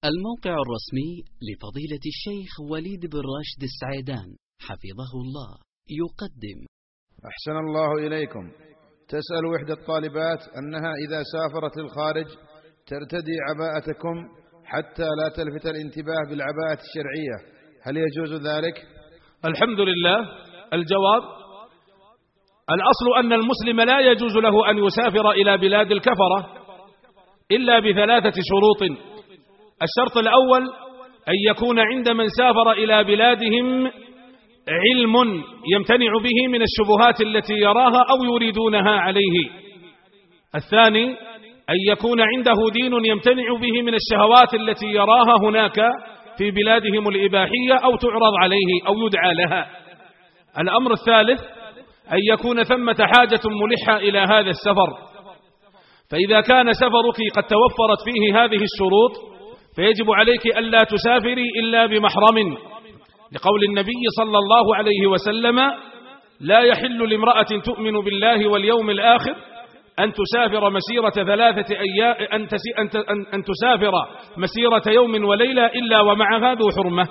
الموقع الرسمي لفضيلة الشيخ وليد بن راشد السعيدان حفظه الله يقدم. أحسن الله إليكم. تسأل إحدى الطالبات أنها إذا سافرت للخارج ترتدي عباءتكم حتى لا تلفت الانتباه بالعباءة الشرعية، هل يجوز ذلك؟ الحمد لله. الجواب: الأصل أن المسلم لا يجوز له أن يسافر إلى بلاد الكفرة إلا بثلاثة شروط. الشرط الأول أن يكون عند من سافر إلى بلادهم علم يمتنع به من الشبهات التي يراها أو يريدونها عليه. الثاني أن يكون عنده دين يمتنع به من الشهوات التي يراها هناك في بلادهم الإباحية أو تعرض عليه أو يدعى لها. الأمر الثالث أن يكون ثمة حاجة ملحة إلى هذا السفر. فإذا كان سفرك قد توفرت فيه هذه الشروط فيجب عليك ألا تسافري إلا بمحرم، لقول النبي صلى الله عليه وسلم: لا يحل لامرأة تؤمن بالله واليوم الآخر أن تسافر مسيرة 3 أيام أن تسافر مسيرة يوم وليلة إلا ومعها ذو حرمة.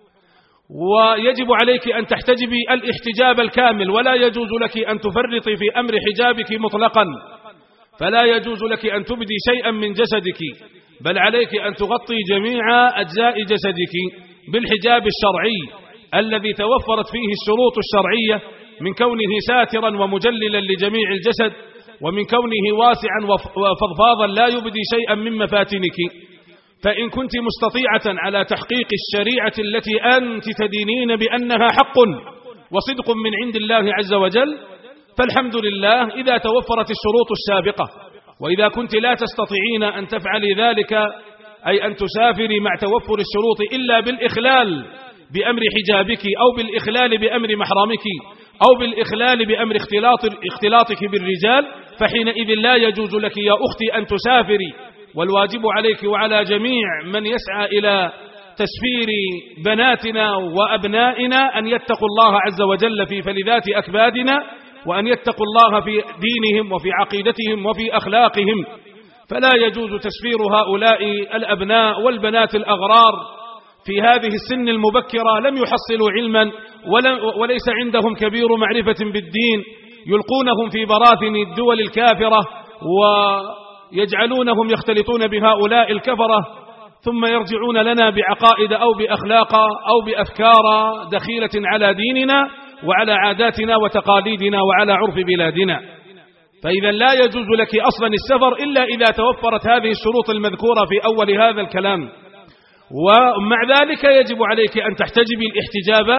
ويجب عليك أن تحتجبي الاحتجاب الكامل، ولا يجوز لك أن تفرطي في أمر حجابك مطلقا، فلا يجوز لك أن تبدي شيئا من جسدك، بل عليك أن تغطي جميع أجزاء جسدك بالحجاب الشرعي الذي توفرت فيه الشروط الشرعية من كونه ساترا ومجللا لجميع الجسد، ومن كونه واسعا وفضفاضا لا يبدي شيئا من مفاتنك. فإن كنت مستطيعة على تحقيق الشريعة التي أنت تدينين بأنها حق وصدق من عند الله عز وجل فالحمد لله إذا توفرت الشروط السابقة. وإذا كنت لا تستطيعين أن تفعلي ذلك، أي أن تسافري مع توفر الشروط إلا بالإخلال بأمر حجابك أو بالإخلال بأمر محرمك أو بالإخلال بأمر اختلاطك بالرجال، فحينئذ لا يجوز لك يا أختي أن تسافري. والواجب عليك وعلى جميع من يسعى إلى تسفير بناتنا وأبنائنا أن يتقوا الله عز وجل في فلذات أكبادنا، وأن يتقوا الله في دينهم وفي عقيدتهم وفي أخلاقهم. فلا يجوز تسفير هؤلاء الأبناء والبنات الأغرار في هذه السن المبكرة، لم يحصلوا علما وليس عندهم كبير معرفة بالدين، يلقونهم في براثن الدول الكافرة ويجعلونهم يختلطون بهؤلاء الكفرة، ثم يرجعون لنا بعقائد أو بأخلاق أو بأفكار دخيلة على ديننا وعلى عاداتنا وتقاليدنا وعلى عرف بلادنا. فإذا لا يجوز لك أصلا السفر إلا إذا توفرت هذه الشروط المذكورة في أول هذا الكلام. ومع ذلك يجب عليك أن تحتجبي الاحتجاب